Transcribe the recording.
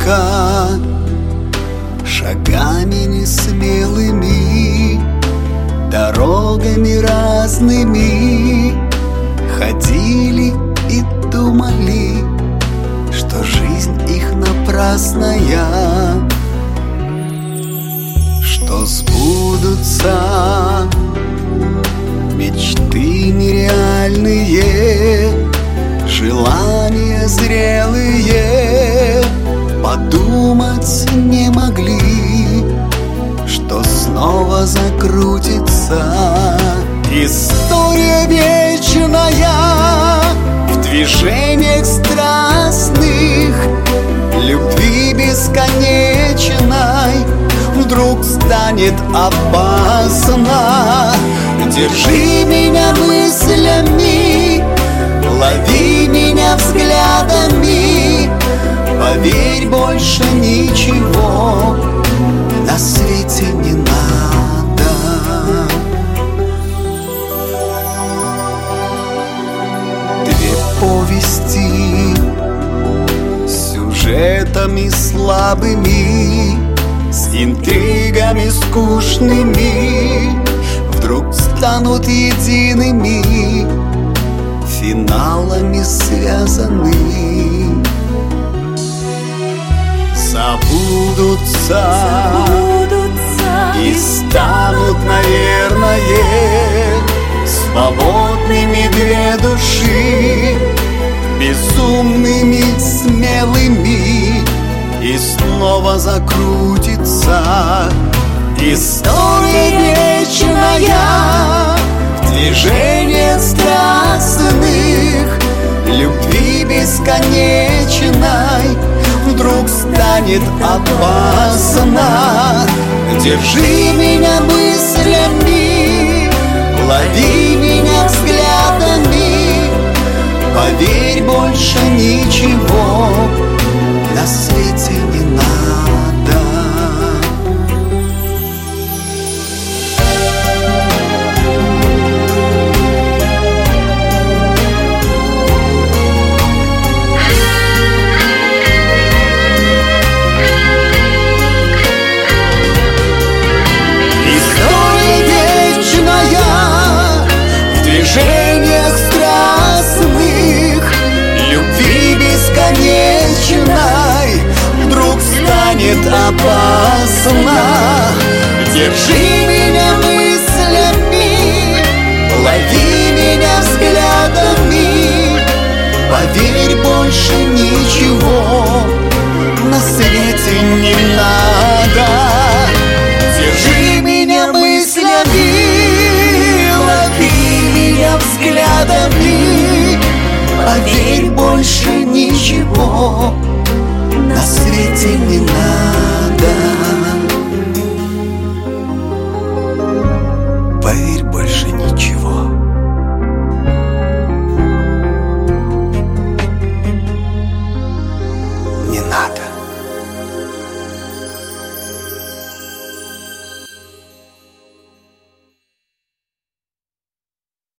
одиноко, шагами несмелыми, дорогами разными ходили и думали, что жизнь их напрасная, что сбудутся мечты нереальные, желания зрелые. Подумать не могли, что снова закрутится история вечная в движениях страстных, любви бесконечной вдруг станет опасно. Держи меня мыслями, лови меня взглядами, поверь, больше ничего на свете не надо. Две повести с сюжетами слабыми, с интригами скучными вдруг станут едиными, финалами связаны. Забудутся и станут, наверное, свободными две души, безумными, смелыми, и снова закрутится история вечная в движениях страстных, любви бесконечной вдруг станет опасно. Держи меня мыслями, лови меня взглядами, поверь, больше ничего на свете не надо. В движениях страстных, любви бесконечной вдруг станет опасно. Держи меня мыслями, лови меня взглядами, поверь, больше ничего на свете не надо. Держи меня мыслями, взглядами, поверь, больше ничего на свете не надо.